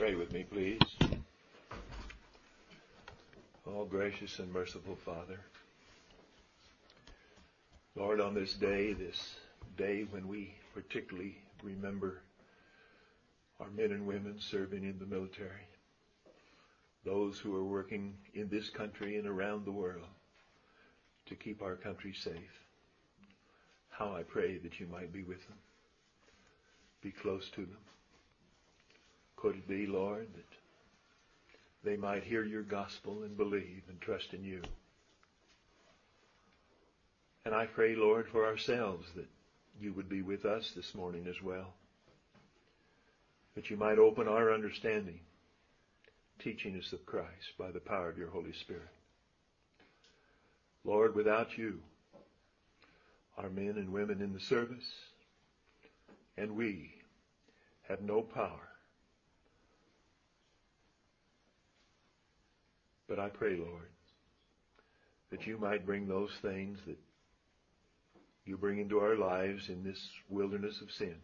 Pray with me, please. Oh, gracious and merciful Father, Lord, on this day when we particularly remember our men and women serving in the military, those who are working in this country and around the world to keep our country safe, how I pray that you might be with them, be close to them. Could it be, Lord, that they might hear your gospel and believe and trust in you? And I pray, Lord, for ourselves that you would be with us this morning as well, that you might open our understanding, teaching us of Christ by the power of your Holy Spirit. Lord, without you, our men and women in the service, and we have no power. But I pray, Lord, that you might bring those things that you bring into our lives in this wilderness of sin,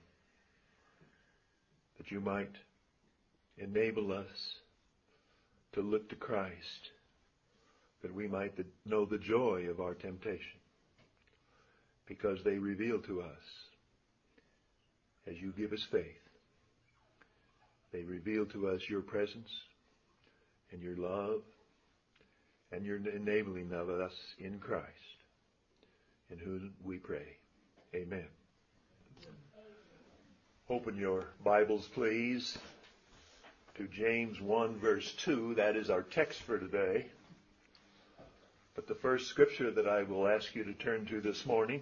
that you might enable us to look to Christ, that we might know the joy of our temptation, because they reveal to us, as you give us faith, they reveal to us your presence and your love and your enabling of us in Christ, in whom we pray. Amen. Open your Bibles, please, to James 1, verse 2. That is our text for today. But the first scripture that I will ask you to turn to this morning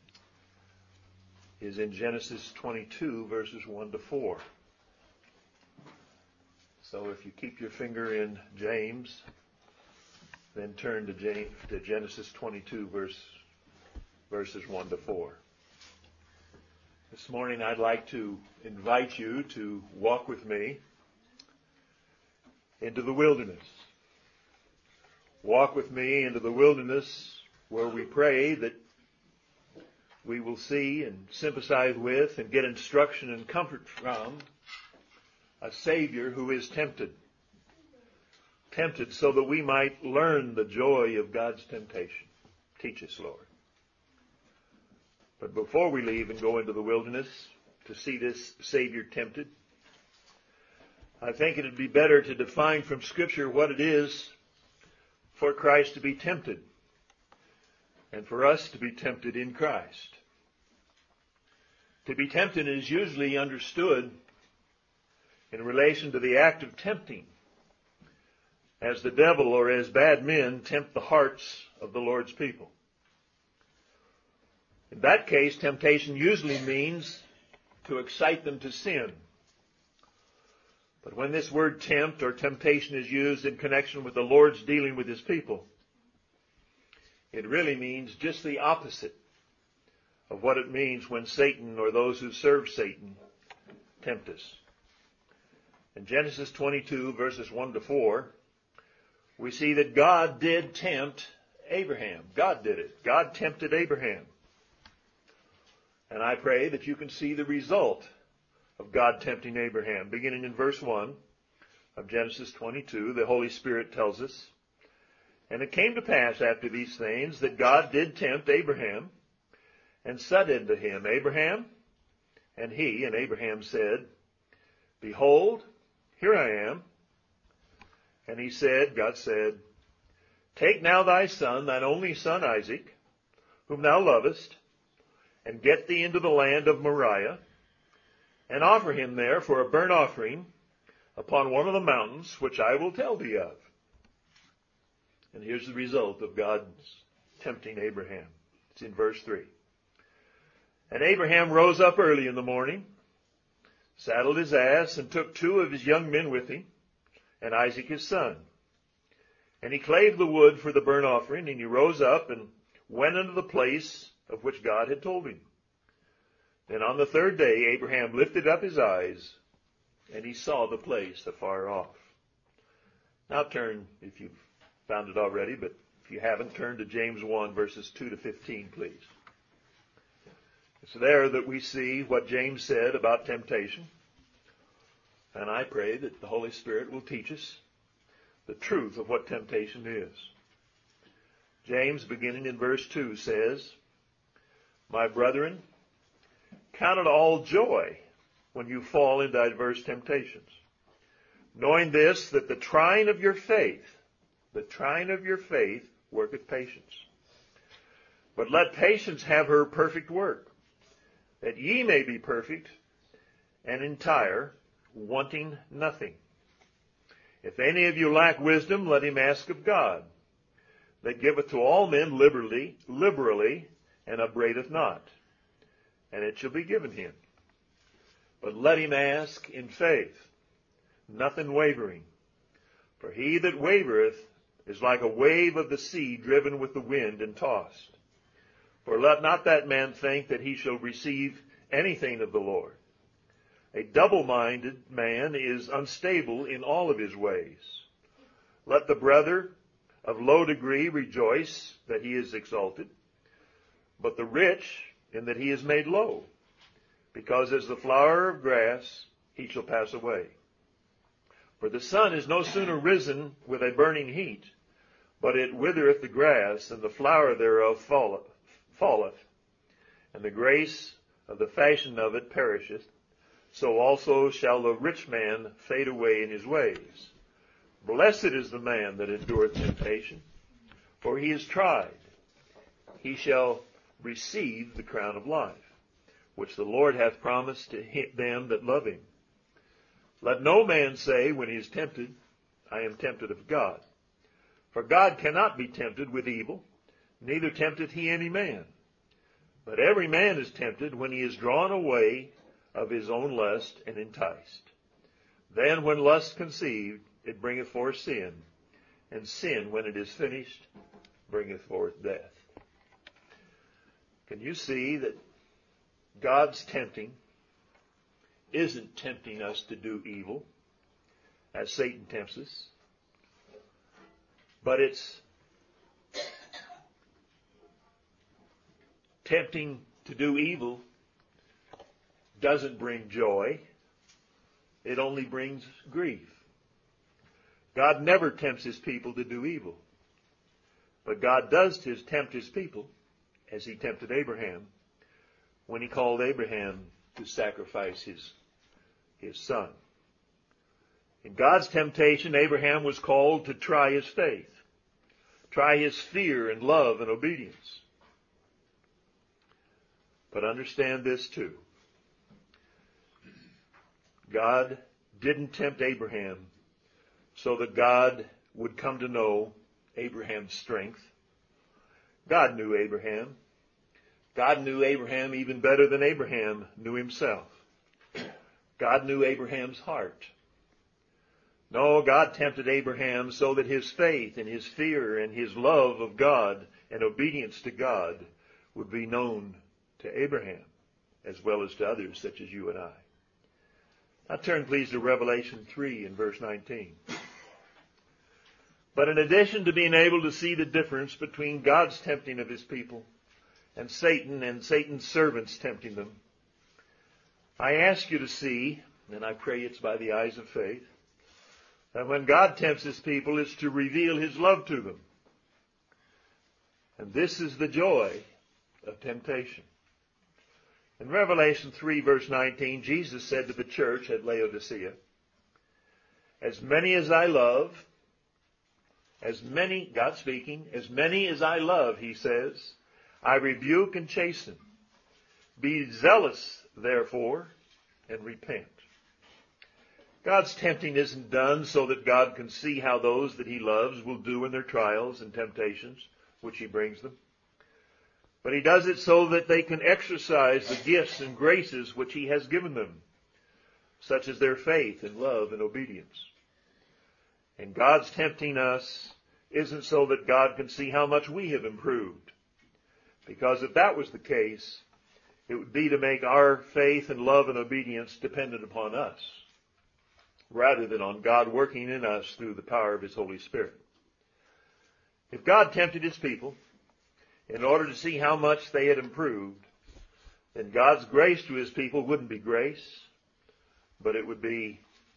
is in Genesis 22, verses 1 to 4. So if you keep your finger in James, then turn to Genesis 22, verses 1 to 4. This morning I'd like to invite you to walk with me into the wilderness. Walk with me into the wilderness where we pray that we will see and sympathize with and get instruction and comfort from a Savior who is tempted so that we might learn the joy of God's temptation. Teach us, Lord. But before we leave and go into the wilderness to see this Savior tempted, I think it would be better to define from Scripture what it is for Christ to be tempted and for us to be tempted in Christ. To be tempted is usually understood in relation to the act of tempting, as the devil or as bad men tempt the hearts of the Lord's people. In that case, temptation usually means to excite them to sin. But when this word tempt or temptation is used in connection with the Lord's dealing with his people, it really means just the opposite of what it means when Satan or those who serve Satan tempt us. In Genesis 22, verses 1 to 4, we see that God did tempt Abraham. God did it. God tempted Abraham. And I pray that you can see the result of God tempting Abraham. Beginning in verse 1 of Genesis 22, the Holy Spirit tells us, "And it came to pass after these things that God did tempt Abraham, and said unto him, Abraham, and Abraham said, Behold, here I am. And he said, God said, Take now thy son, thine only son Isaac, whom thou lovest, and get thee into the land of Moriah, and offer him there for a burnt offering upon one of the mountains which I will tell thee of." And here's the result of God's tempting Abraham. It's in verse 3. "And Abraham rose up early in the morning, saddled his ass, and took 2 of his young men with him, and Isaac his son. And he clave the wood for the burnt offering, and he rose up and went unto the place of which God had told him. Then on the 3rd day Abraham lifted up his eyes, and he saw the place afar off." Now turn, if you've found it already, but if you haven't, turn to James 1, verses 2 to 15, please. It's there that we see what James said about temptation. And I pray that the Holy Spirit will teach us the truth of what temptation is. James, beginning in verse 2, says, "My brethren, count it all joy when you fall into diverse temptations, knowing this, that the trying of your faith worketh patience. But let patience have her perfect work, that ye may be perfect and entire, wanting nothing. If any of you lack wisdom, let him ask of God, that giveth to all men liberally, and upbraideth not, and it shall be given him. But let him ask in faith, nothing wavering. For he that wavereth is like a wave of the sea driven with the wind and tossed. For let not that man think that he shall receive anything of the Lord. A double-minded man is unstable in all of his ways. Let the brother of low degree rejoice that he is exalted, but the rich in that he is made low, because as the flower of grass he shall pass away. For the sun is no sooner risen with a burning heat, but it withereth the grass, and the flower thereof falleth, and the grace of the fashion of it perisheth. So also shall the rich man fade away in his ways. Blessed is the man that endureth temptation, for he is tried. He shall receive the crown of life, which the Lord hath promised to them that love him. Let no man say when he is tempted, I am tempted of God. For God cannot be tempted with evil, neither tempteth he any man. But every man is tempted when he is drawn away of his own lust and enticed. Then when lust conceived, it bringeth forth sin, and sin, when it is finished, bringeth forth death." Can you see that God's tempting isn't tempting us to do evil, as Satan tempts us, but it's tempting to do evil doesn't bring joy. It only brings grief. God never tempts his people to do evil. But God does tempt his people, as he tempted Abraham, when he called Abraham to sacrifice his son. In God's temptation, Abraham was called to try his faith, try his fear and love and obedience. But understand this too. God didn't tempt Abraham so that God would come to know Abraham's strength. God knew Abraham. God knew Abraham even better than Abraham knew himself. God knew Abraham's heart. No, God tempted Abraham so that his faith and his fear and his love of God and obedience to God would be known to Abraham as well as to others such as you and I. Now turn please to Revelation 3 and verse 19. But in addition to being able to see the difference between God's tempting of his people and Satan's servants tempting them, I ask you to see, and I pray it's by the eyes of faith, that when God tempts his people, it's to reveal his love to them. And this is the joy of temptation. In Revelation 3 verse 19, Jesus said to the church at Laodicea, as many as I love, God speaking, as many as I love, he says, I rebuke and chasten. Be zealous, therefore, and repent. God's tempting isn't done so that God can see how those that he loves will do in their trials and temptations which he brings them. But he does it so that they can exercise the gifts and graces which he has given them, such as their faith and love and obedience. And God's tempting us isn't so that God can see how much we have improved. Because if that was the case, it would be to make our faith and love and obedience dependent upon us, rather than on God working in us through the power of his Holy Spirit. If God tempted his people in order to see how much they had improved, then God's grace to his people wouldn't be grace, but it would be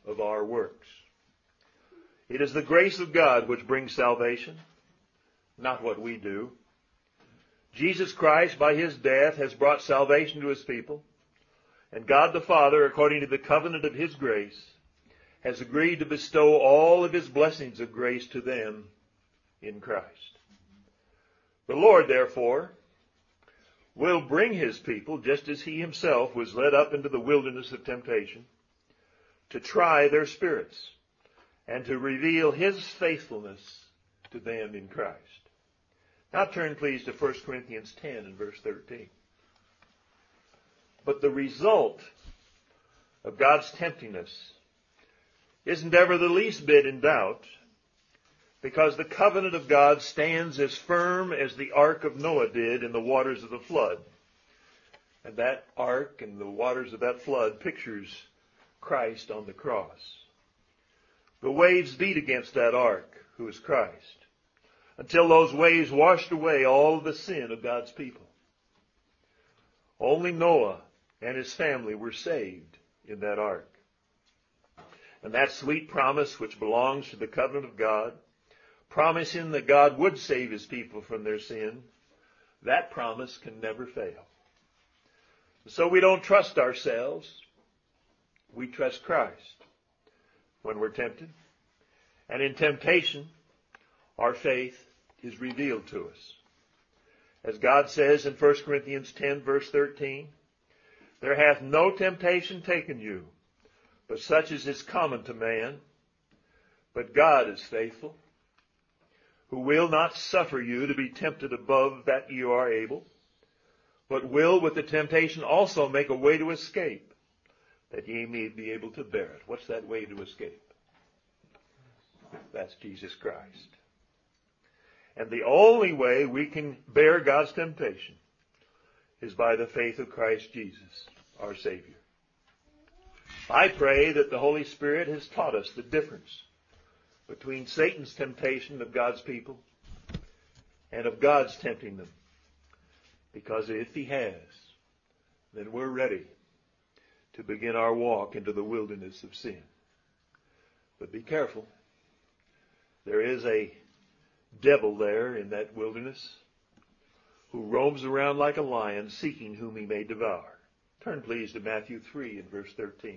of our works. It is the grace of God which brings salvation, not what we do. Jesus Christ, by his death, has brought salvation to his people, and God the Father, according to the covenant of his grace, has agreed to bestow all of his blessings of grace to them in Christ. The Lord, therefore, will bring his people, just as he himself was led up into the wilderness of temptation, to try their spirits and to reveal his faithfulness to them in Christ. Now turn, please, to 1 Corinthians 10 and verse 13. But the result of God's tempting us isn't ever the least bit in doubt, because the covenant of God stands as firm as the ark of Noah did in the waters of the flood. And that ark and the waters of that flood pictures Christ on the cross. The waves beat against that ark, who is Christ, until those waves washed away all the sin of God's people. Only Noah and his family were saved in that ark. And that sweet promise which belongs to the covenant of God, promising that God would save his people from their sin, that promise can never fail. So we don't trust ourselves. We trust Christ when we're tempted. And in temptation, our faith is revealed to us. As God says in 1 Corinthians 10, verse 13, there hath no temptation taken you, but such as is common to man. But God is faithful, who will not suffer you to be tempted above that you are able, but will with the temptation also make a way to escape, that ye may be able to bear it. What's that way to escape? That's Jesus Christ. And the only way we can bear God's temptation is by the faith of Christ Jesus, our Savior. I pray that the Holy Spirit has taught us the difference between Satan's temptation of God's people and of God's tempting them. Because if he has, then we're ready to begin our walk into the wilderness of sin. But be careful. There is a devil there in that wilderness who roams around like a lion seeking whom he may devour. Turn please to Matthew 3 and verse 13.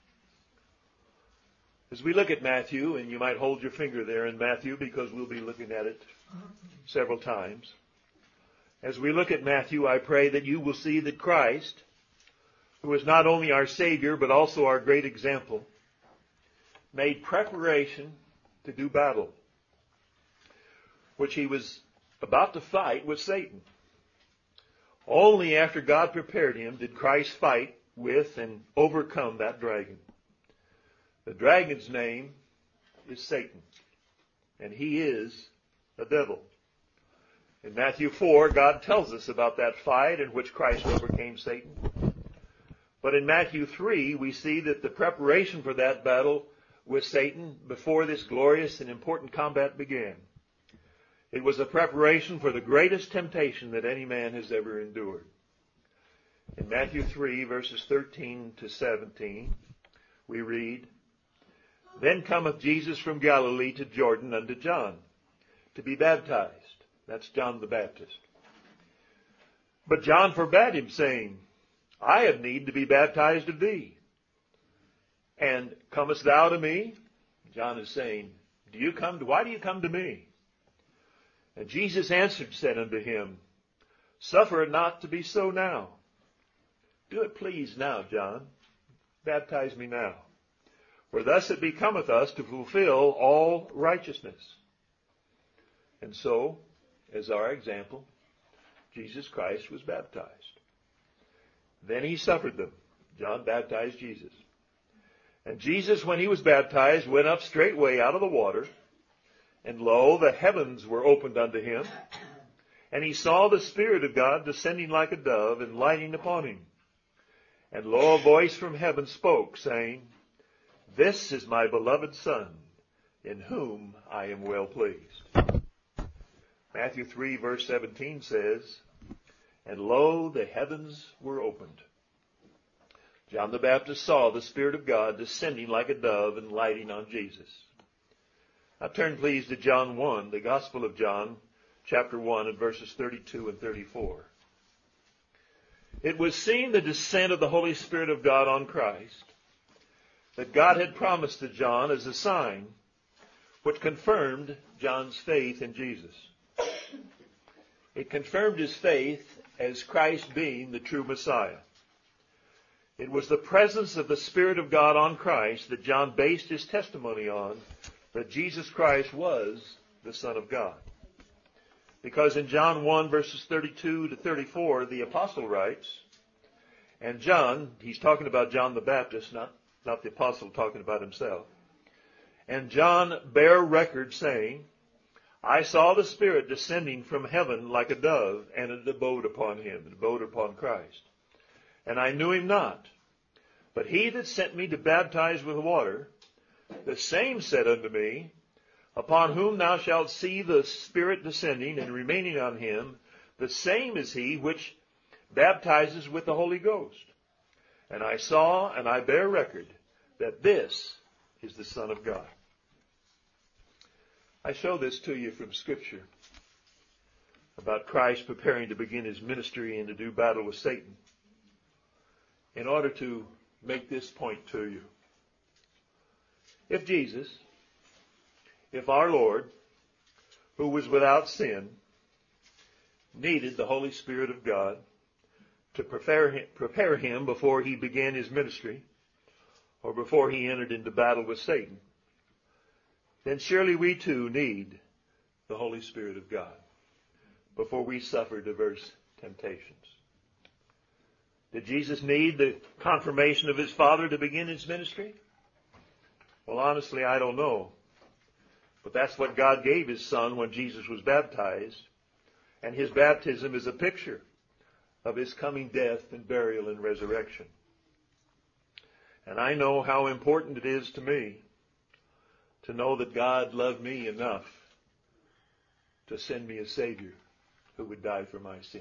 As we look at Matthew, and you might hold your finger there in Matthew because we'll be looking at it several times. As we look at Matthew, I pray that you will see that Christ, who is not only our Savior but also our great example, made preparation to do battle, which he was about to fight with Satan. Only after God prepared him did Christ fight with and overcome that dragon. The dragon's name is Satan, and he is the devil. In Matthew 4, God tells us about that fight in which Christ overcame Satan. But in Matthew 3, we see that the preparation for that battle with Satan before this glorious and important combat began. It was a preparation for the greatest temptation that any man has ever endured. In Matthew 3, verses 13 to 17, we read, Then cometh Jesus from Galilee to Jordan unto John, to be baptized. That's John the Baptist. But John forbade him, saying, I have need to be baptized of thee. And comest thou to me? John is saying, why do you come to me? And Jesus answered, said unto him, Suffer it not to be so now. Do it please now, John. Baptize me now. For thus it becometh us to fulfill all righteousness. And so, as our example, Jesus Christ was baptized. Then he suffered them. John baptized Jesus. And Jesus, when he was baptized, went up straightway out of the water. And lo, the heavens were opened unto him. And he saw the Spirit of God descending like a dove and lighting upon him. And lo, a voice from heaven spoke, saying, This is my beloved Son, in whom I am well pleased. Matthew 3, verse 17 says, And lo, the heavens were opened. John the Baptist saw the Spirit of God descending like a dove and lighting on Jesus. Now turn please to John 1, the Gospel of John, chapter 1, and verses 32 and 34. It was seeing the descent of the Holy Spirit of God on Christ that God had promised to John as a sign which confirmed John's faith in Jesus. It confirmed his faith as Christ being the true Messiah. It was the presence of the Spirit of God on Christ that John based his testimony on, that Jesus Christ was the Son of God. Because in John 1, verses 32 to 34, the apostle writes, and John, he's talking about John the Baptist, not the apostle talking about himself. And John bare record saying, I saw the Spirit descending from heaven like a dove, and it abode upon him, it abode upon Christ. And I knew him not. But he that sent me to baptize with water, the same said unto me, upon whom thou shalt see the Spirit descending and remaining on him, the same is he which baptizes with the Holy Ghost. And I saw and I bear record that this is the Son of God. I show this to you from Scripture about Christ preparing to begin his ministry and to do battle with Satan in order to make this point to you. If Jesus, if our Lord, who was without sin, needed the Holy Spirit of God to prepare him before he began his ministry or before he entered into battle with Satan, then surely we too need the Holy Spirit of God before we suffer diverse temptations. Did Jesus need the confirmation of his Father to begin his ministry? Well, honestly, I don't know. But that's what God gave his Son when Jesus was baptized. And his baptism is a picture of his coming death and burial and resurrection. And I know how important it is to me to know that God loved me enough to send me a Savior who would die for my sin.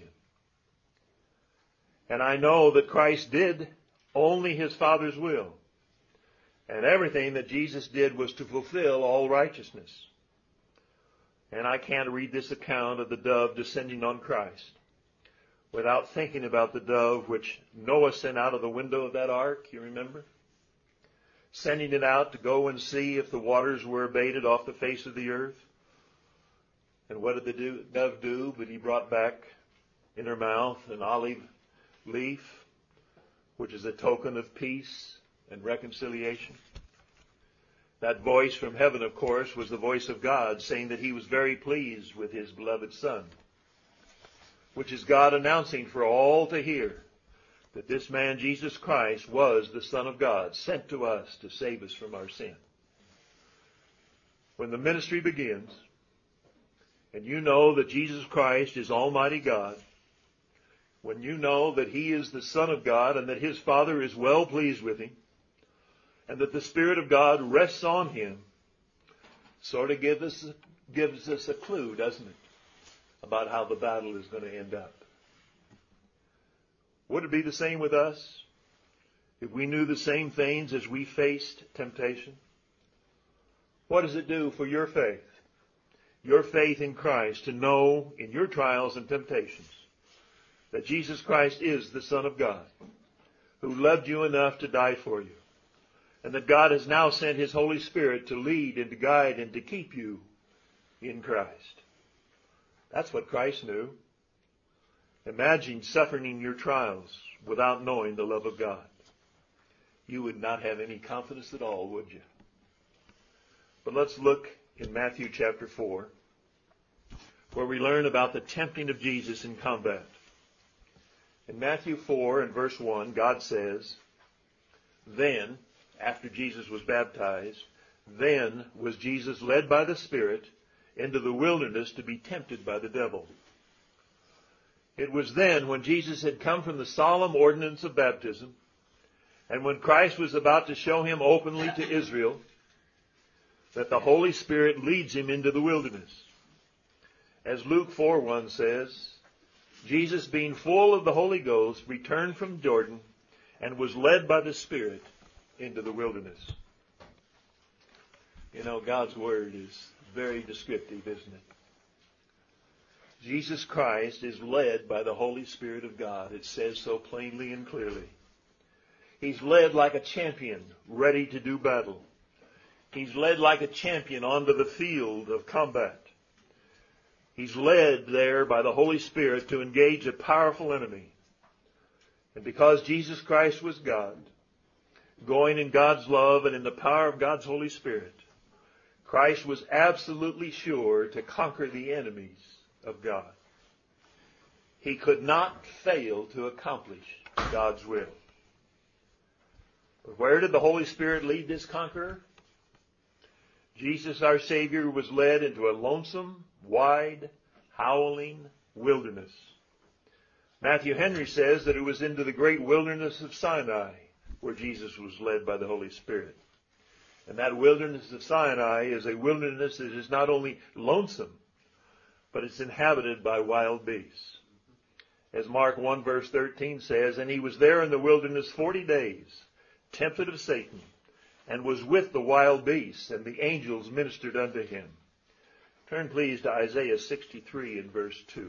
And I know that Christ did only his Father's will. And everything that Jesus did was to fulfill all righteousness. And I can't read this account of the dove descending on Christ without thinking about the dove which Noah sent out of the window of that ark, you remember? Sending it out to go and see if the waters were abated off the face of the earth. And what did the dove do? But he brought back in her mouth an olive leaf, which is a token of peace and reconciliation. That voice from heaven, of course, was the voice of God saying that he was very pleased with his beloved Son, which is God announcing for all to hear that this man, Jesus Christ, was the Son of God, sent to us to save us from our sin. When the ministry begins, and you know that Jesus Christ is Almighty God, when you know that he is the Son of God and that his Father is well pleased with him, and that the Spirit of God rests on him, sort of gives us a clue, doesn't it, about how the battle is going to end up. Would it be the same with us if we knew the same things as we faced temptation? What does it do for your faith in Christ, to know in your trials and temptations that Jesus Christ is the Son of God, who loved you enough to die for you, and that God has now sent his Holy Spirit to lead and to guide and to keep you in Christ? That's what Christ knew. Imagine suffering your trials without knowing the love of God. You would not have any confidence at all, would you? But let's look in Matthew chapter 4, where we learn about the tempting of Jesus in combat. In Matthew 4 and verse 1, God says, then, after Jesus was baptized, then was Jesus led by the Spirit into the wilderness to be tempted by the devil. It was then, when Jesus had come from the solemn ordinance of baptism, and when Christ was about to show him openly to Israel, that the Holy Spirit leads him into the wilderness. As Luke 4:1 says, Jesus, being full of the Holy Ghost, returned from Jordan and was led by the Spirit into the wilderness. You know, God's Word is very descriptive, isn't it? Jesus Christ is led by the Holy Spirit of God. It says so plainly and clearly. He's led like a champion ready to do battle. He's led like a champion onto the field of combat. He's led there by the Holy Spirit to engage a powerful enemy. And because Jesus Christ was God, going in God's love and in the power of God's Holy Spirit, Christ was absolutely sure to conquer the enemies of God. He could not fail to accomplish God's will. But where did the Holy Spirit lead this conqueror? Jesus, our Savior, was led into a lonesome, wide, howling wilderness. Matthew Henry says that it was into the great wilderness of Sinai where Jesus was led by the Holy Spirit. And that wilderness of Sinai is a wilderness that is not only lonesome, but it's inhabited by wild beasts. As Mark 1 verse 13 says, and he was there in the wilderness 40 days, tempted of Satan, and was with the wild beasts, and the angels ministered unto him. Turn please to Isaiah 63 and verse 2.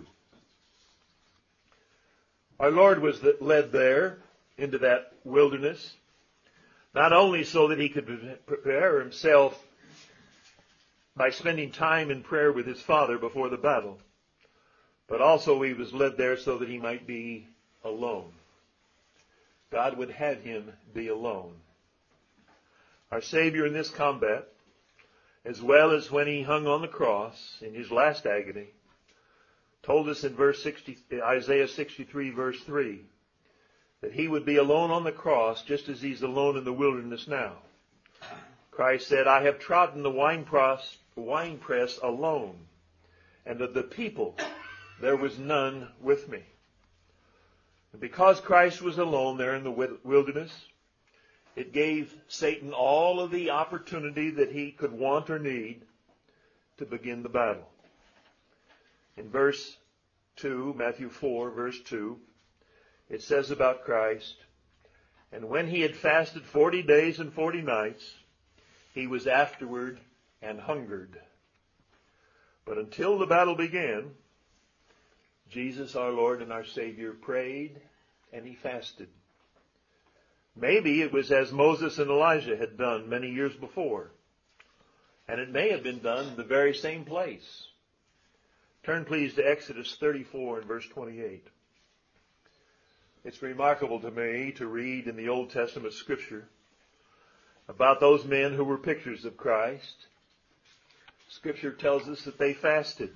Our Lord was led there into that wilderness, not only so that he could prepare himself by spending time in prayer with his Father before the battle, but also he was led there so that he might be alone. God would have him be alone. Our Savior in this combat, as well as when he hung on the cross in his last agony, told us in Isaiah 63 verse 3, that he would be alone on the cross just as he's alone in the wilderness now. Christ said, I have trodden the winepress alone, and of the people there was none with me. And because Christ was alone there in the wilderness, it gave Satan all of the opportunity that he could want or need to begin the battle. In verse 2, Matthew 4, verse 2, it says about Christ, and when he had fasted 40 days and 40 nights, he was afterward and hungered. But until the battle began, Jesus, our Lord and our Savior, prayed and he fasted. Maybe it was as Moses and Elijah had done many years before. And it may have been done in the very same place. Turn please to Exodus 34 and verse 28. It's remarkable to me to read in the Old Testament Scripture about those men who were pictures of Christ. Scripture tells us that they fasted.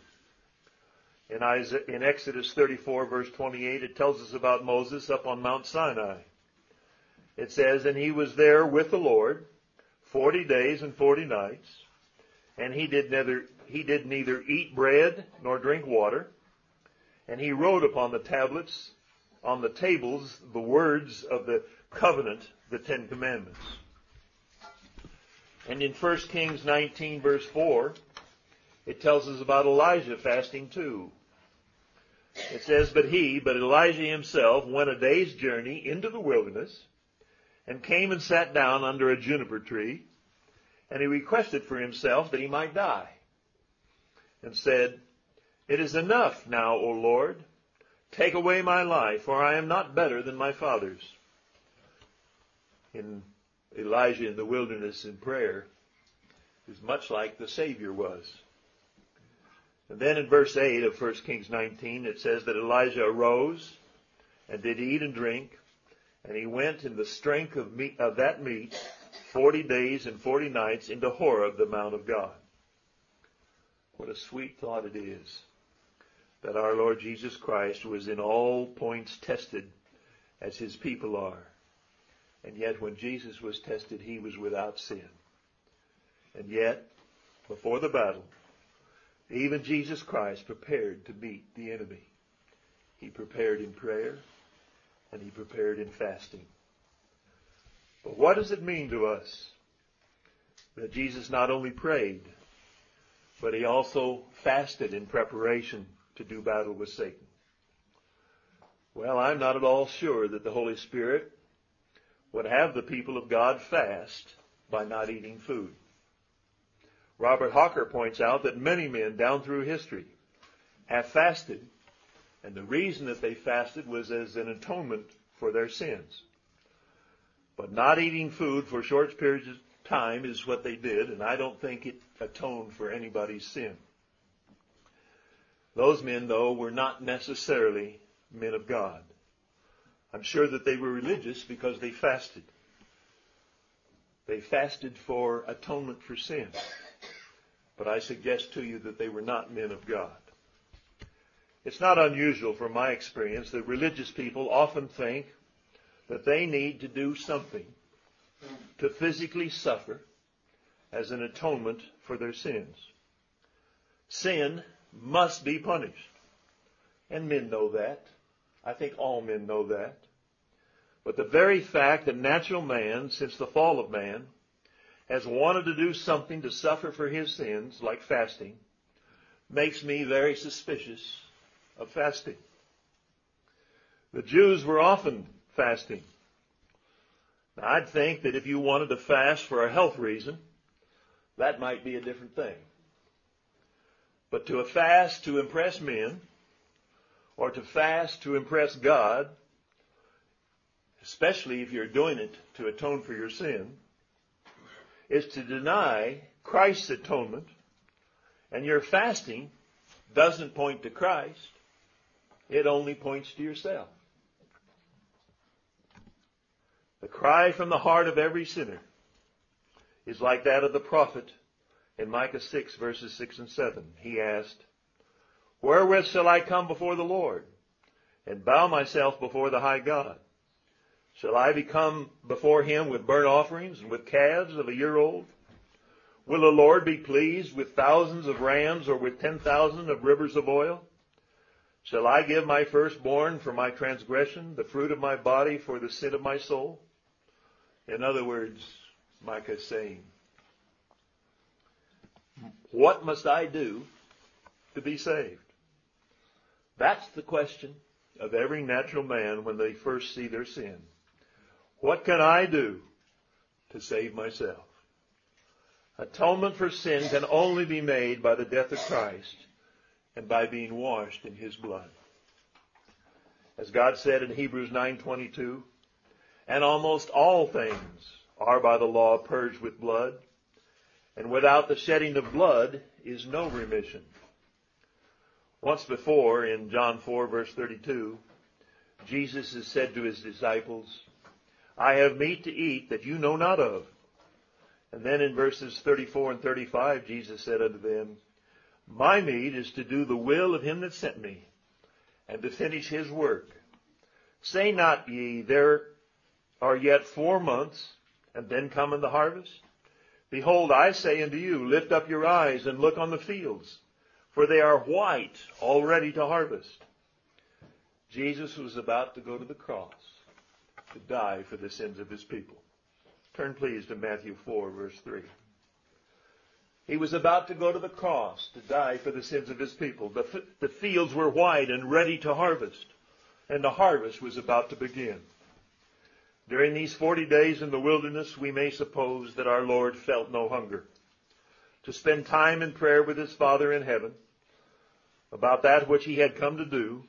In Exodus 34 verse 28, it tells us about Moses up on Mount Sinai. It says, and he was there with the Lord 40 days and 40 nights, and he did neither eat bread nor drink water, and he wrote upon the tablets, on the tables, the words of the covenant, the Ten Commandments. And in 1 Kings 19 verse 4, it tells us about Elijah fasting too. It says, but Elijah himself went a day's journey into the wilderness, and came and sat down under a juniper tree, and he requested for himself that he might die, and said, it is enough now, O Lord, take away my life, for I am not better than my fathers. In Elijah in the wilderness in prayer is much like the Savior was. And then in verse 8 of 1 Kings 19, it says that Elijah arose and did eat and drink, and he went in the strength of that meat 40 days and 40 nights into Horeb, the Mount of God. What a sweet thought it is that our Lord Jesus Christ was in all points tested as his people are. And yet when Jesus was tested, he was without sin. And yet, before the battle, even Jesus Christ prepared to meet the enemy. He prepared in prayer, and he prepared in fasting. But what does it mean to us that Jesus not only prayed, but he also fasted in preparation to do battle with Satan? Well, I'm not at all sure that the Holy Spirit would have the people of God fast by not eating food. Robert Hawker points out that many men down through history have fasted, and the reason that they fasted was as an atonement for their sins. But not eating food for short periods of time is what they did, and I don't think it atoned for anybody's sin. Those men, though, were not necessarily men of God. I'm sure that they were religious because they fasted. They fasted for atonement for sin. But I suggest to you that they were not men of God. It's not unusual from my experience that religious people often think that they need to do something to physically suffer as an atonement for their sins. Sin must be punished. And men know that. I think all men know that. But the very fact that natural man, since the fall of man, has wanted to do something to suffer for his sins, like fasting, makes me very suspicious of fasting. The Jews were often fasting. Now, I'd think that if you wanted to fast for a health reason, that might be a different thing. But to fast to impress men, or to fast to impress God, especially if you're doing it to atone for your sin, is to deny Christ's atonement, and your fasting doesn't point to Christ, it only points to yourself. The cry from the heart of every sinner is like that of the prophet in Micah 6, verses 6 and 7. He asked, "Wherewith shall I come before the Lord, and bow myself before the high God? Shall I become before him with burnt offerings and with calves of a year old? Will the Lord be pleased with thousands of rams or with 10,000 of rivers of oil? Shall I give my firstborn for my transgression, the fruit of my body for the sin of my soul?" In other words, Micah is saying, what must I do to be saved? That's the question of every natural man when they first see their sin. What can I do to save myself? Atonement for sin can only be made by the death of Christ and by being washed in his blood. As God said in Hebrews 9:22, "And almost all things are by the law purged with blood, and without the shedding of blood is no remission." Once before, in John 4, verse 32, Jesus has said to his disciples, "I have meat to eat that you know not of." And then in verses 34 and 35, Jesus said unto them, "My meat is to do the will of him that sent me, and to finish his work. Say not ye, there are yet 4 months, and then cometh the harvest? Behold, I say unto you, lift up your eyes and look on the fields, for they are white, already to harvest." Jesus was about to go to the cross to die for the sins of his people. Turn please to Matthew 4, verse 3. He was about to go to the cross to die for the sins of his people. The fields were white and ready to harvest, and the harvest was about to begin. During these 40 days in the wilderness, we may suppose that our Lord felt no hunger. To spend time in prayer with his Father in heaven about that which he had come to do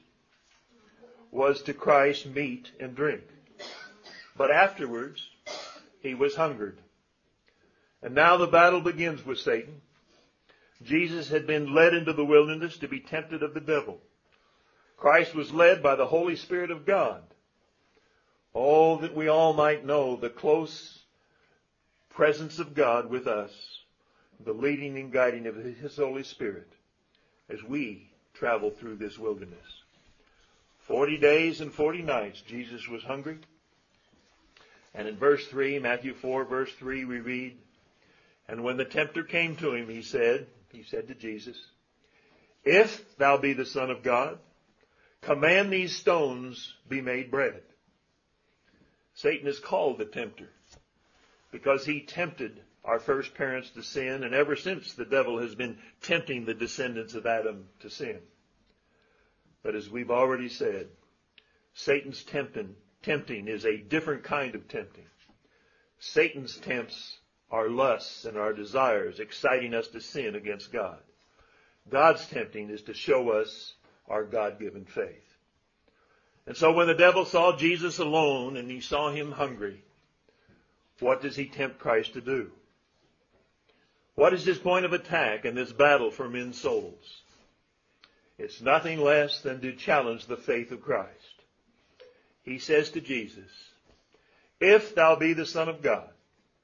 was to Christ meat and drink. But afterwards, he was hungered. And now the battle begins with Satan. Jesus had been led into the wilderness to be tempted of the devil. Christ was led by the Holy Spirit of God. Oh, that we all might know the close presence of God with us, the leading and guiding of his Holy Spirit as we travel through this wilderness. 40 days and 40 nights Jesus was hungry. And in verse 3, Matthew 4, verse 3, we read, "And when the tempter came to him, he said to Jesus, If thou be the Son of God, command these stones be made bread." Satan is called the tempter because he tempted our first parents to sin, and ever since the devil has been tempting the descendants of Adam to sin. But as we've already said, Satan's tempting tempting is a different kind of tempting. Satan's tempts our lusts and our desires, exciting us to sin against God. God's tempting is to show us our God-given faith. And so when the devil saw Jesus alone and he saw him hungry, what does he tempt Christ to do? What is his point of attack in this battle for men's souls? It's nothing less than to challenge the faith of Christ. He says to Jesus, "If thou be the Son of God."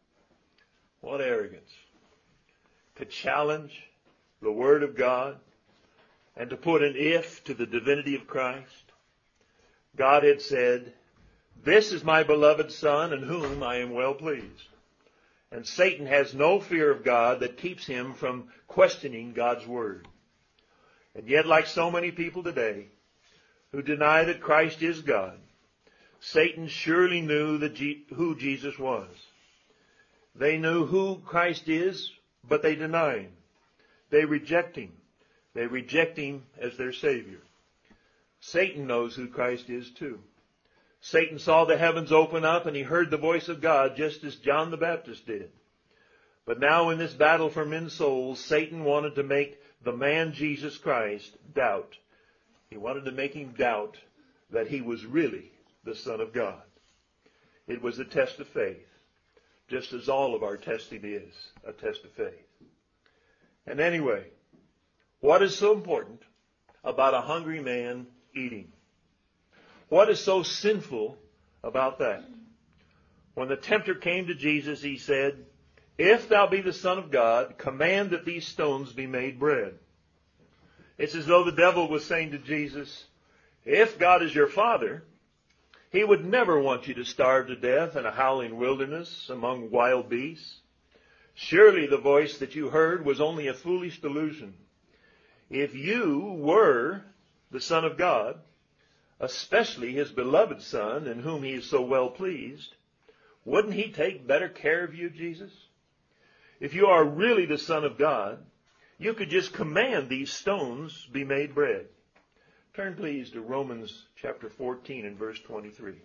What arrogance. To challenge the Word of God and to put an if to the divinity of Christ. God had said, "This is my beloved Son in whom I am well pleased." And Satan has no fear of God that keeps him from questioning God's Word. And yet, like so many people today who deny that Christ is God, Satan surely knew who Jesus was. They knew who Christ is, but they deny him. They reject him. They reject him as their Savior. Satan knows who Christ is too. Satan saw the heavens open up and he heard the voice of God just as John the Baptist did. But now in this battle for men's souls, Satan wanted to make the man Jesus Christ doubt. He wanted to make him doubt that he was really the Son of God. It was a test of faith, just as all of our testing is a test of faith. And anyway, what is so important about a hungry man eating? What is so sinful about that? When the tempter came to Jesus, he said, "If thou be the Son of God, command that these stones be made bread." It's as though the devil was saying to Jesus, if God is your Father, he would never want you to starve to death in a howling wilderness among wild beasts. Surely the voice that you heard was only a foolish delusion. If you were the Son of God, especially his beloved Son, in whom he is so well pleased, wouldn't he take better care of you, Jesus? If you are really the Son of God, you could just command these stones be made bread. Turn please to Romans chapter 14 and verse 23.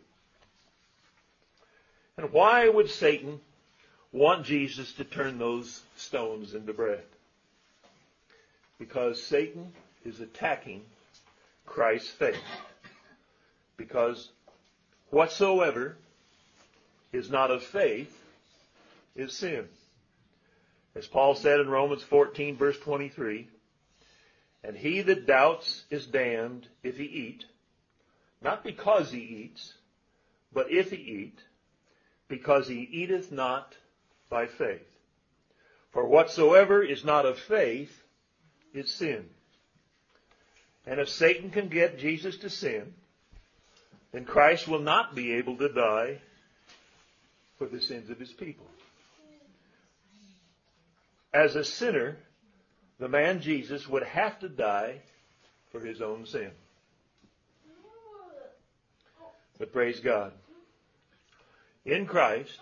And why would Satan want Jesus to turn those stones into bread? Because Satan is attacking Christ's faith. Because whatsoever is not of faith is sin. As Paul said in Romans 14 verse 23, "And he that doubts is damned if he eat, not because he eats, but if he eat, because he eateth not by faith. For whatsoever is not of faith is sin." And if Satan can get Jesus to sin, then Christ will not be able to die for the sins of his people. As a sinner, the man Jesus would have to die for his own sin. But praise God. In Christ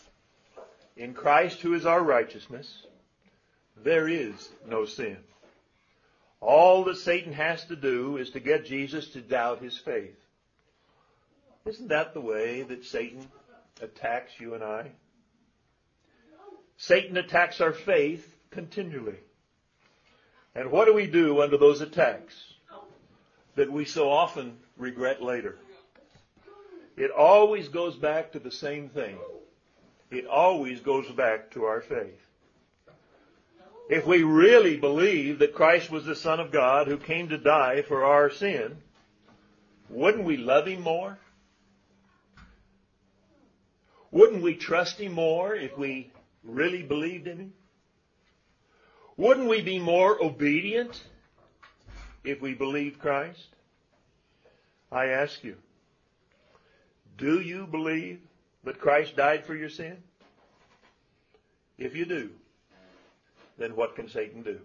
who is our righteousness, there is no sin. All that Satan has to do is to get Jesus to doubt his faith. Isn't that the way that Satan attacks you and I? Satan attacks our faith continually. And what do we do under those attacks that we so often regret later? It always goes back to the same thing. It always goes back to our faith. If we really believe that Christ was the Son of God who came to die for our sin, wouldn't we love him more? Wouldn't we trust him more if we really believed in him? Wouldn't we be more obedient if we believed Christ? I ask you, do you believe that Christ died for your sin? If you do, then what can Satan do?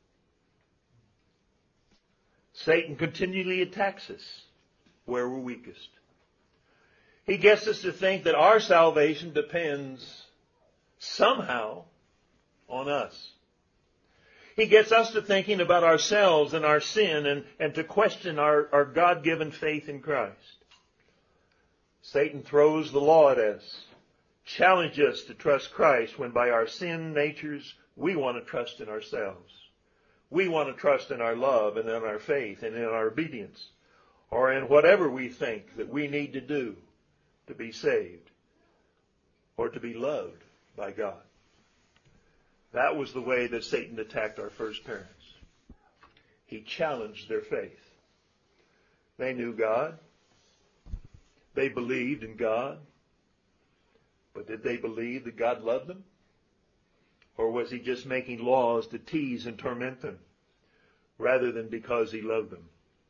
Satan continually attacks us where we're weakest. He gets us to think that our salvation depends somehow on us. He gets us to thinking about ourselves and our sin and to question our God-given faith in Christ. Satan throws the law at us, challenges us to trust Christ when by our sin natures we want to trust in ourselves. We want to trust in our love and in our faith and in our obedience, or in whatever we think that we need to do to be saved or to be loved by God. That was the way that Satan attacked our first parents. He challenged their faith. They knew God. They believed in God. But did they believe that God loved them? Or was he just making laws to tease and torment them rather than because he loved them?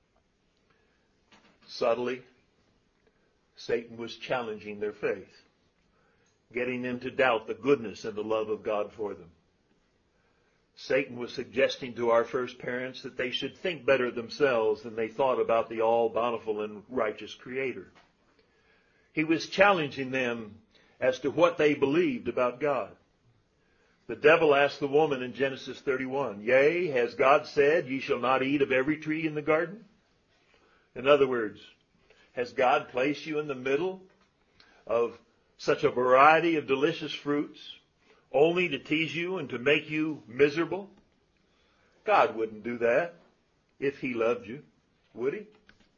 Subtly, Satan was challenging their faith, getting them to doubt the goodness and the love of God for them. Satan was suggesting to our first parents that they should think better themselves than they thought about the all-bountiful and righteous Creator. He was challenging them as to what they believed about God. The devil asked the woman in Genesis 31, "Yea, has God said, ye shall not eat of every tree in the garden?" In other words, has God placed you in the middle of such a variety of delicious fruits only to tease you and to make you miserable? God wouldn't do that if he loved you, would he?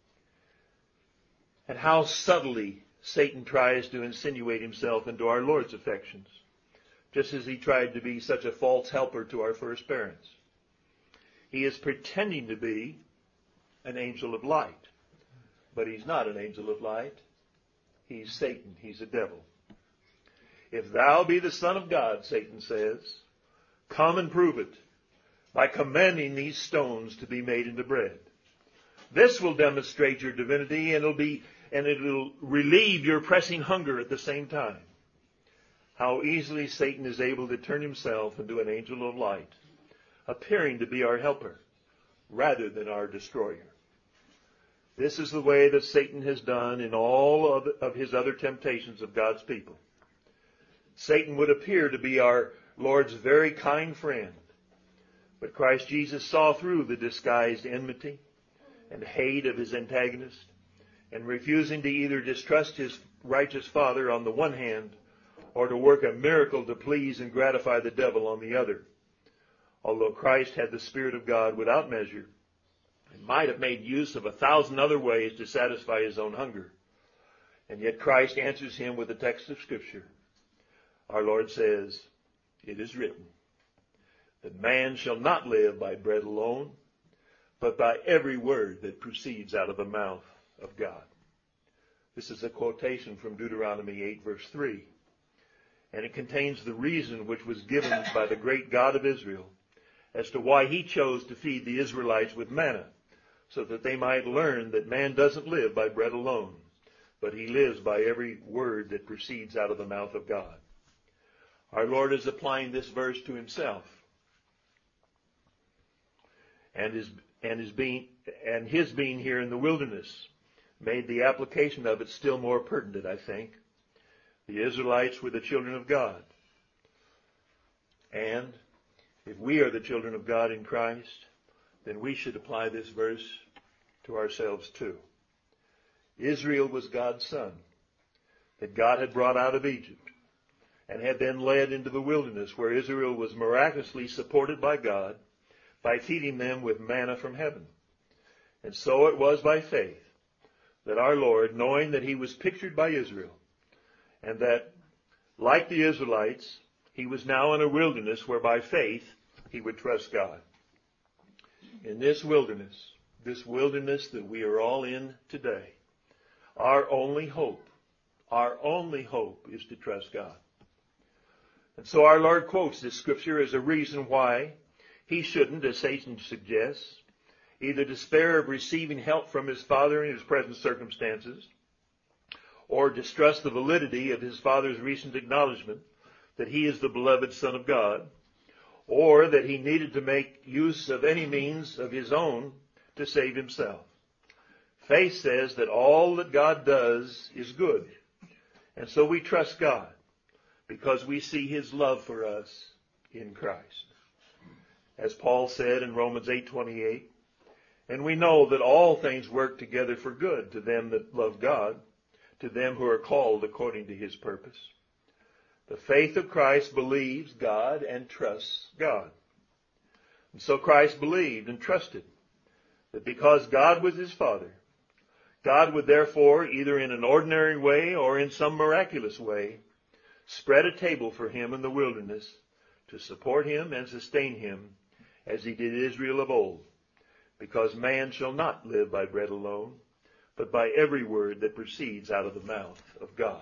And how subtly Satan tries to insinuate himself into our Lord's affections, just as he tried to be such a false helper to our first parents. He is pretending to be an angel of light, but he's not an angel of light. He's Satan. He's a devil. If thou be the Son of God, Satan says, come and prove it by commanding these stones to be made into bread. This will demonstrate your divinity, and it'll relieve your pressing hunger at the same time. How easily Satan is able to turn himself into an angel of light, appearing to be our helper rather than our destroyer. This is the way that Satan has done in all of his other temptations of God's people. Satan would appear to be our Lord's very kind friend, but Christ Jesus saw through the disguised enmity and hate of his antagonist, and refusing to either distrust his righteous Father on the one hand, or to work a miracle to please and gratify the devil on the other. Although Christ had the Spirit of God without measure, and might have made use of 1,000 other ways to satisfy his own hunger, and yet Christ answers him with a text of Scripture. Our Lord says, it is written, that man shall not live by bread alone, but by every word that proceeds out of the mouth of God. This is a quotation from Deuteronomy 8, verse 3. And it contains the reason which was given by the great God of Israel as to why he chose to feed the Israelites with manna, so that they might learn that man doesn't live by bread alone, but he lives by every word that proceeds out of the mouth of God. Our Lord is applying this verse to himself, and his being here in the wilderness made the application of it still more pertinent, I think. The Israelites were the children of God. And if we are the children of God in Christ, then we should apply this verse to ourselves too. Israel was God's son that God had brought out of Egypt and had then led into the wilderness, where Israel was miraculously supported by God by feeding them with manna from heaven. And so it was by faith that our Lord, knowing that he was pictured by Israel, and that, like the Israelites, he was now in a wilderness where by faith he would trust God. In this wilderness that we are all in today, our only hope is to trust God. And so our Lord quotes this scripture as a reason why he shouldn't, as Satan suggests, either despair of receiving help from his Father in his present circumstances, or distrust the validity of his Father's recent acknowledgement that he is the beloved Son of God, or that he needed to make use of any means of his own to save himself. Faith says that all that God does is good, and so we trust God because we see his love for us in Christ. As Paul said in Romans 8:28, and we know that all things work together for good to them that love God, to them who are called according to his purpose. The faith of Christ believes God and trusts God. And so Christ believed and trusted that because God was his Father, God would therefore, either in an ordinary way or in some miraculous way, spread a table for him in the wilderness to support him and sustain him as he did Israel of old. Because man shall not live by bread alone, but by every word that proceeds out of the mouth of God.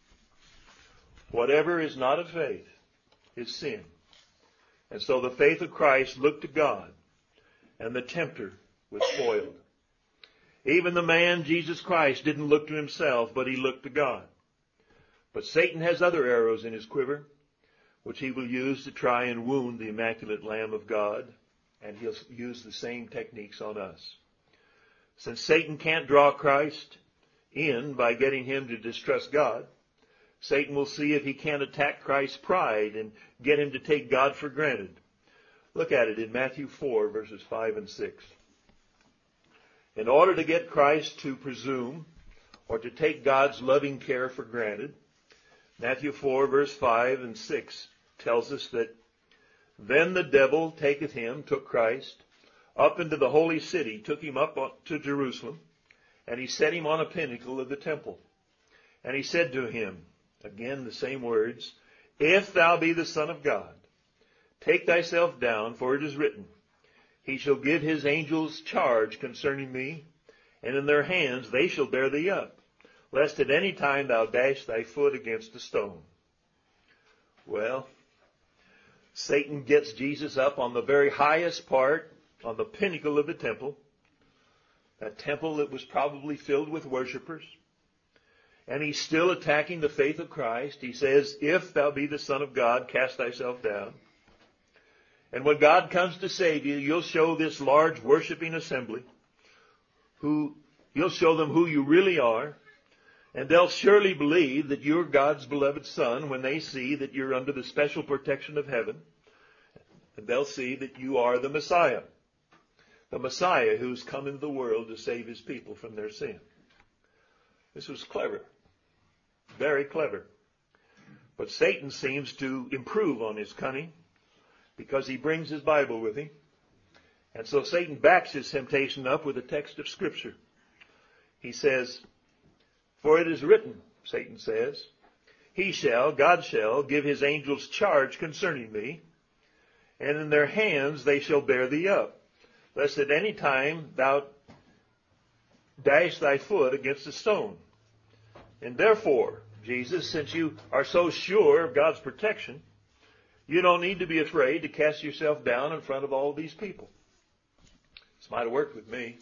Whatever is not of faith is sin. And so the faith of Christ looked to God, and the tempter was foiled. Even the man, Jesus Christ, didn't look to himself, but he looked to God. But Satan has other arrows in his quiver, which he will use to try and wound the immaculate Lamb of God, and he'll use the same techniques on us. Since Satan can't draw Christ in by getting him to distrust God, Satan will see if he can't attack Christ's pride and get him to take God for granted. Look at it in Matthew 4, verses 5 and 6. In order to get Christ to presume or to take God's loving care for granted, Matthew 4, verse 5 and 6 tells us that, "Then the devil took Christ, up into the holy city, took him up to Jerusalem, and he set him on a pinnacle of the temple. And he said to him," again the same words, "If thou be the Son of God, take thyself down, for it is written, He shall give his angels charge concerning thee, and in their hands they shall bear thee up, lest at any time thou dash thy foot against a stone." Well, Satan gets Jesus up on the very highest part, on the pinnacle of the temple, that temple that was probably filled with worshipers. And he's still attacking the faith of Christ. He says, "If thou be the Son of God, cast thyself down. And when God comes to save you, you'll show this large worshiping assembly, you'll show them who you really are, and they'll surely believe that you're God's beloved Son when they see that you're under the special protection of heaven, and they'll see that you are the Messiah who's come into the world to save his people from their sin." This was clever, very clever. But Satan seems to improve on his cunning, because he brings his Bible with him. And so Satan backs his temptation up with a text of Scripture. He says, "For it is written," Satan says, God shall, give his angels charge concerning thee, and in their hands they shall bear thee up, lest at any time thou dash thy foot against a stone." And therefore, Jesus, since you are so sure of God's protection, you don't need to be afraid to cast yourself down in front of all these people. This might have worked with me,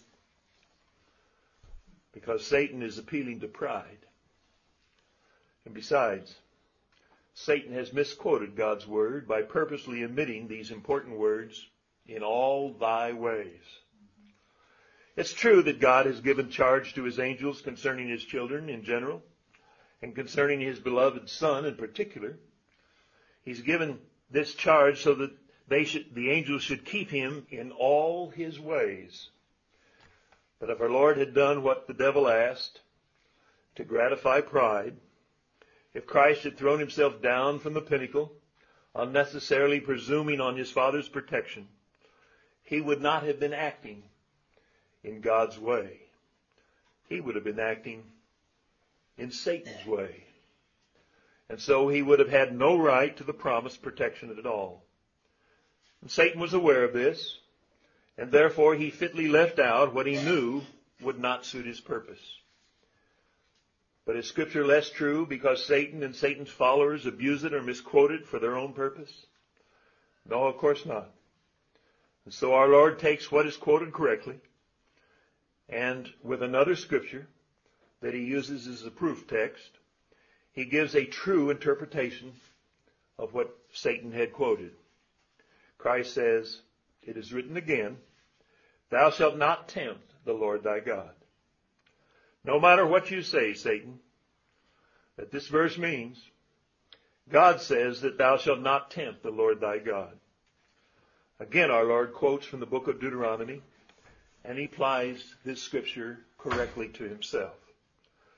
because Satan is appealing to pride. And besides, Satan has misquoted God's word by purposely omitting these important words, "in all thy ways." It's true that God has given charge to his angels concerning his children in general, and concerning his beloved Son in particular. He's given this charge so that the angels should keep him in all his ways. But if our Lord had done what the devil asked, to gratify pride, if Christ had thrown himself down from the pinnacle, unnecessarily presuming on his Father's protection, he would not have been acting in God's way. He would have been acting in Satan's way. And so he would have had no right to the promised protection at all. And Satan was aware of this, and therefore he fitly left out what he knew would not suit his purpose. But is Scripture less true because Satan and Satan's followers abuse it or misquote it for their own purpose? No, of course not. And so our Lord takes what is quoted correctly, and with another Scripture that he uses as a proof text, he gives a true interpretation of what Satan had quoted. Christ says, "It is written again, thou shalt not tempt the Lord thy God." No matter what you say, Satan, that this verse means, God says that thou shalt not tempt the Lord thy God. Again, our Lord quotes from the book of Deuteronomy, and he applies this Scripture correctly to himself.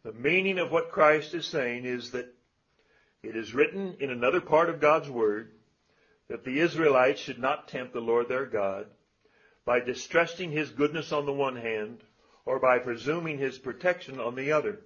The meaning of what Christ is saying is that it is written in another part of God's Word that the Israelites should not tempt the Lord their God by distrusting His goodness on the one hand or by presuming His protection on the other.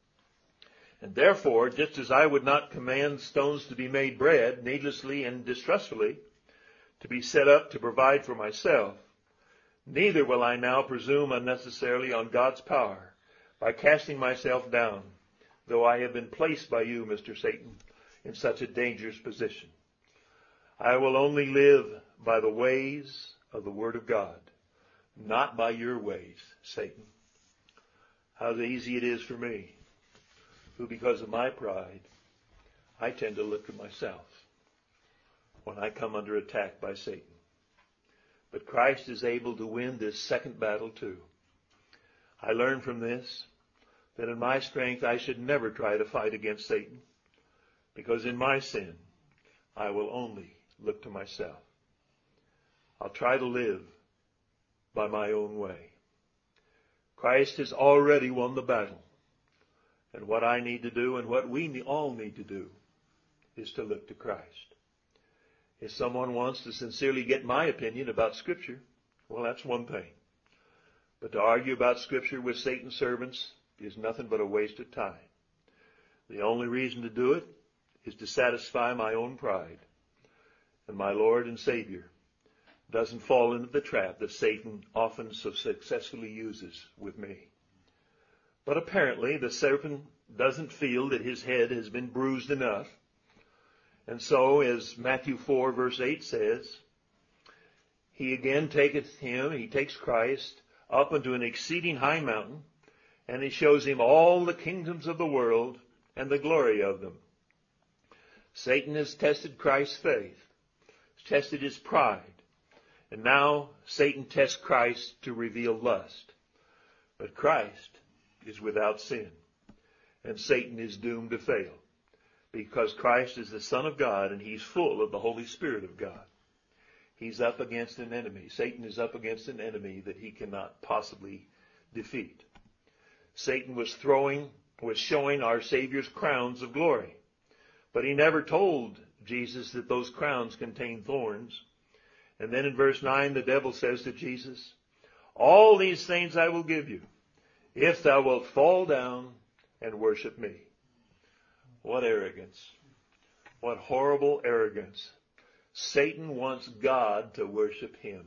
And therefore, just as I would not command stones to be made bread needlessly and distrustfully, to be set up to provide for myself, neither will I now presume unnecessarily on God's power by casting myself down, though I have been placed by you, Mr. Satan, in such a dangerous position. I will only live by the ways of the Word of God, not by your ways, Satan. How easy it is for me, who because of my pride, I tend to look to myself when I come under attack by Satan. But Christ is able to win this second battle too. I learned from this that in my strength I should never try to fight against Satan, because in my sin I will only look to myself. I'll try to live by my own way. Christ has already won the battle. And what I need to do and what we all need to do is to look to Christ. If someone wants to sincerely get my opinion about Scripture, well, that's one thing. But to argue about Scripture with Satan's servants is nothing but a waste of time. The only reason to do it is to satisfy my own pride. And my Lord and Savior doesn't fall into the trap that Satan often so successfully uses with me. But apparently the serpent doesn't feel that his head has been bruised enough. And so, as Matthew 4 verse 8 says, he takes Christ up into an exceeding high mountain, and he shows him all the kingdoms of the world and the glory of them. Satan has tested Christ's faith, tested his pride, and now Satan tests Christ to reveal lust. But Christ is without sin, and Satan is doomed to fail, because Christ is the Son of God and he's full of the Holy Spirit of God. He's up against an enemy. Satan is up against an enemy that he cannot possibly defeat. Satan was showing our Savior's crowns of glory, but he never told Jesus that those crowns contained thorns. And then in verse 9, the devil says to Jesus, all these things I will give you, if thou wilt fall down and worship me. What arrogance. What horrible arrogance. Satan wants God to worship him.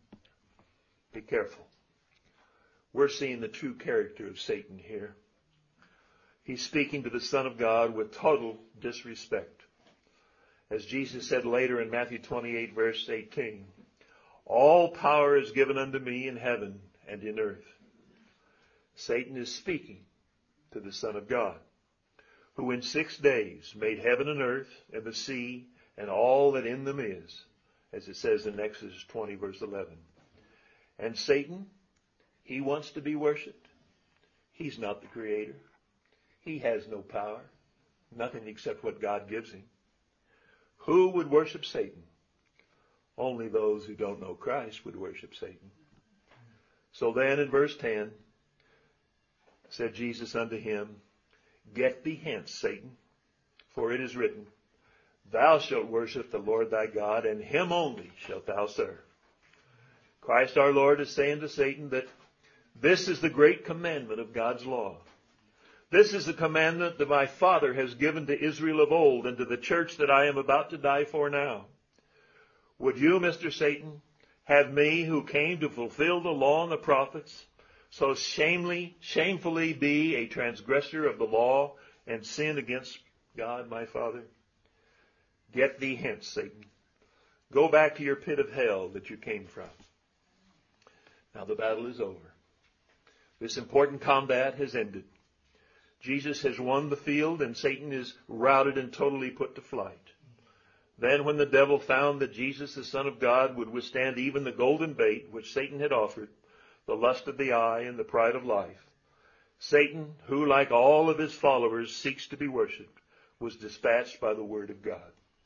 Be careful. We're seeing the true character of Satan here. He's speaking to the Son of God with total disrespect. As Jesus said later in Matthew 28 verse 18, all power is given unto me in heaven and in earth. Satan is speaking to the Son of God, who in 6 days made heaven and earth and the sea and all that in them is, as it says in Exodus 20 verse 11. And Satan, he wants to be worshipped. He's not the creator. He has no power, nothing except what God gives him. Who would worship Satan? Only those who don't know Christ would worship Satan. So then in verse 10, said Jesus unto him, get thee hence, Satan, for it is written, thou shalt worship the Lord thy God, and him only shalt thou serve. Christ our Lord is saying to Satan that this is the great commandment of God's law. This is the commandment that my Father has given to Israel of old and to the church that I am about to die for now. Would you, Mr. Satan, have me, who came to fulfill the law and the prophets, so shamefully be a transgressor of the law and sin against God, my Father? Get thee hence, Satan. Go back to your pit of hell that you came from. Now the battle is over. This important combat has ended. Jesus has won the field, and Satan is routed and totally put to flight. Then when the devil found that Jesus, the Son of God, would withstand even the golden bait which Satan had offered, the lust of the eye and the pride of life, Satan, who like all of his followers seeks to be worshipped, was dispatched by the word of God.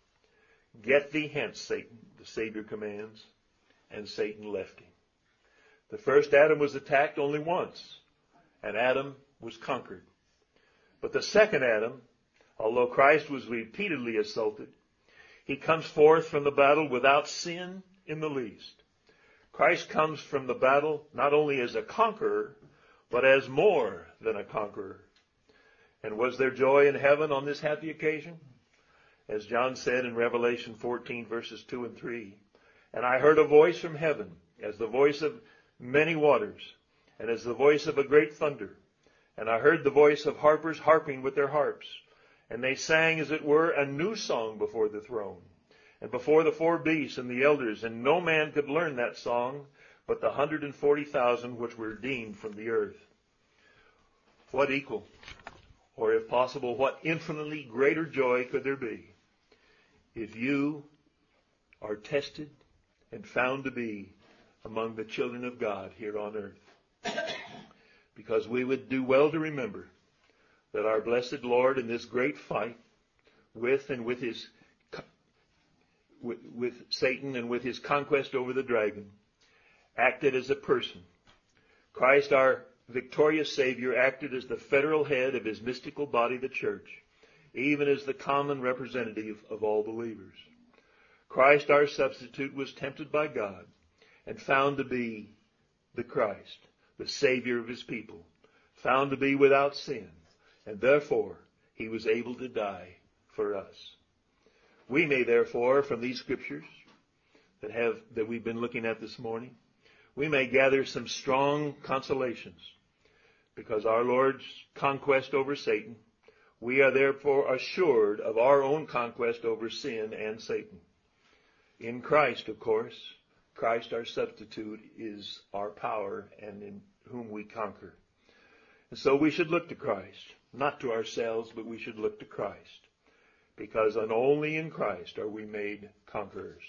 Get thee hence, Satan, the Savior commands, and Satan left him. The first Adam was attacked only once, and Adam was conquered. But the second Adam, although Christ was repeatedly assaulted, he comes forth from the battle without sin in the least. Christ comes from the battle not only as a conqueror, but as more than a conqueror. And was there joy in heaven on this happy occasion? As John said in Revelation 14, verses 2 and 3, "And I heard a voice from heaven, as the voice of many waters, and as the voice of a great thunder. And I heard the voice of harpers harping with their harps. And they sang, as it were, a new song before the throne, and before the four beasts and the elders. And no man could learn that song but the 144,000 which were redeemed from the earth." What equal, or if possible, what infinitely greater joy could there be if you are tested and found to be among the children of God here on earth? Because we would do well to remember that our blessed Lord in this great fight with Satan and with his conquest over the dragon acted as a person. Christ, our victorious Savior, acted as the federal head of his mystical body, the church, even as the common representative of all believers. Christ, our substitute, was tempted by God and found to be the Christ, the Savior of his people, found to be without sin, and therefore he was able to die for us. We may therefore, from these scriptures that we've been looking at this morning, we may gather some strong consolations, because our Lord's conquest over Satan, we are therefore assured of our own conquest over sin and Satan. In Christ, of course, Christ our substitute is our power, and in whom we conquer. And so we should look to Christ, not to ourselves, but we should look to Christ, because only in Christ are we made conquerors.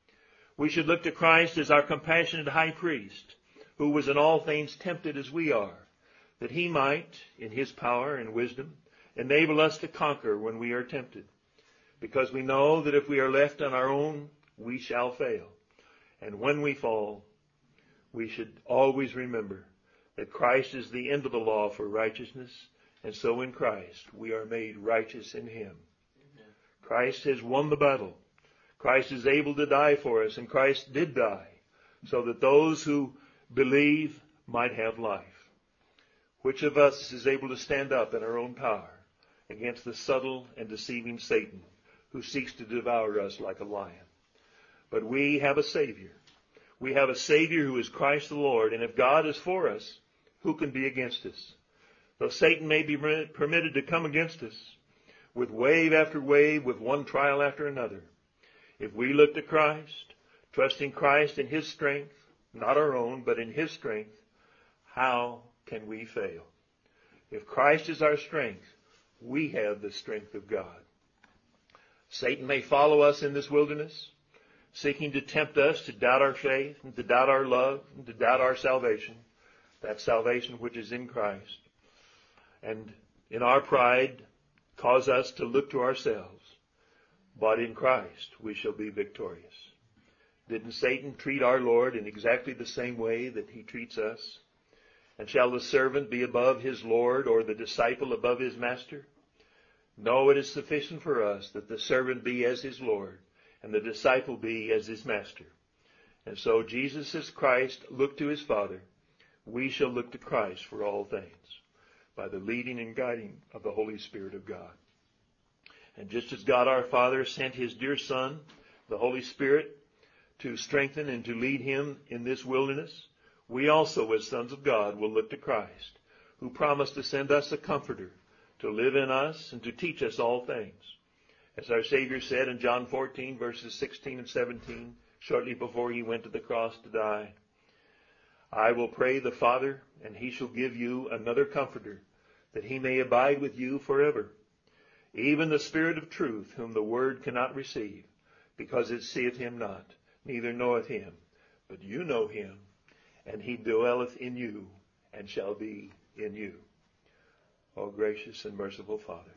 We should look to Christ as our compassionate high priest, who was in all things tempted as we are, that he might, in his power and wisdom, enable us to conquer when we are tempted. Because we know that if we are left on our own, we shall fail. And when we fall, we should always remember that Christ is the end of the law for righteousness, and so in Christ we are made righteous in him. Amen. Christ has won the battle. Christ is able to die for us, and Christ did die, so that those who believe might have life. Which of us is able to stand up in our own power against the subtle and deceiving Satan, who seeks to devour us like a lion? But we have a Savior. We have a Savior who is Christ the Lord, and if God is for us, who can be against us? Though Satan may be permitted to come against us with wave after wave, with one trial after another, if we look to Christ, trusting Christ in his strength, not our own, but in his strength, how can we fail? If Christ is our strength, we have the strength of God. Satan may follow us in this wilderness, seeking to tempt us to doubt our faith and to doubt our love and to doubt our salvation, that salvation which is in Christ, and in our pride cause us to look to ourselves. But in Christ we shall be victorious. Didn't Satan treat our Lord in exactly the same way that he treats us? And shall the servant be above his Lord, or the disciple above his master? No, it is sufficient for us that the servant be as his Lord, and the disciple be as his master. And so Jesus as Christ looked to his Father, we shall look to Christ for all things, by the leading and guiding of the Holy Spirit of God. And just as God our Father sent his dear Son, the Holy Spirit, to strengthen and to lead him in this wilderness, we also, as sons of God, will look to Christ, who promised to send us a comforter, to live in us and to teach us all things. As our Savior said in John 14, verses 16 and 17, shortly before he went to the cross to die, I will pray the Father, and he shall give you another comforter, that he may abide with you forever, even the Spirit of truth, whom the world cannot receive, because it seeth him not, neither knoweth him. But you know him, and he dwelleth in you, and shall be in you. O gracious and merciful Father,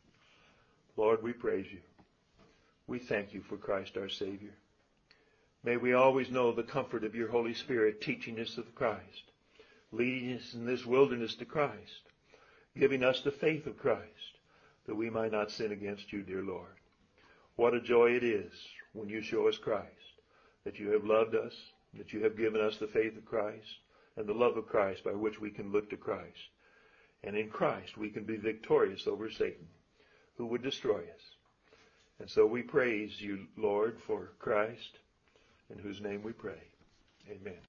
Lord, we praise you. We thank you for Christ our Savior. May we always know the comfort of your Holy Spirit teaching us of Christ, leading us in this wilderness to Christ. giving us the faith of Christ, that we might not sin against you, dear Lord. What a joy it is when you show us Christ, that you have loved us, that you have given us the faith of Christ and the love of Christ by which we can look to Christ. And in Christ we can be victorious over Satan, who would destroy us. And so we praise you, Lord, for Christ, in whose name we pray. Amen.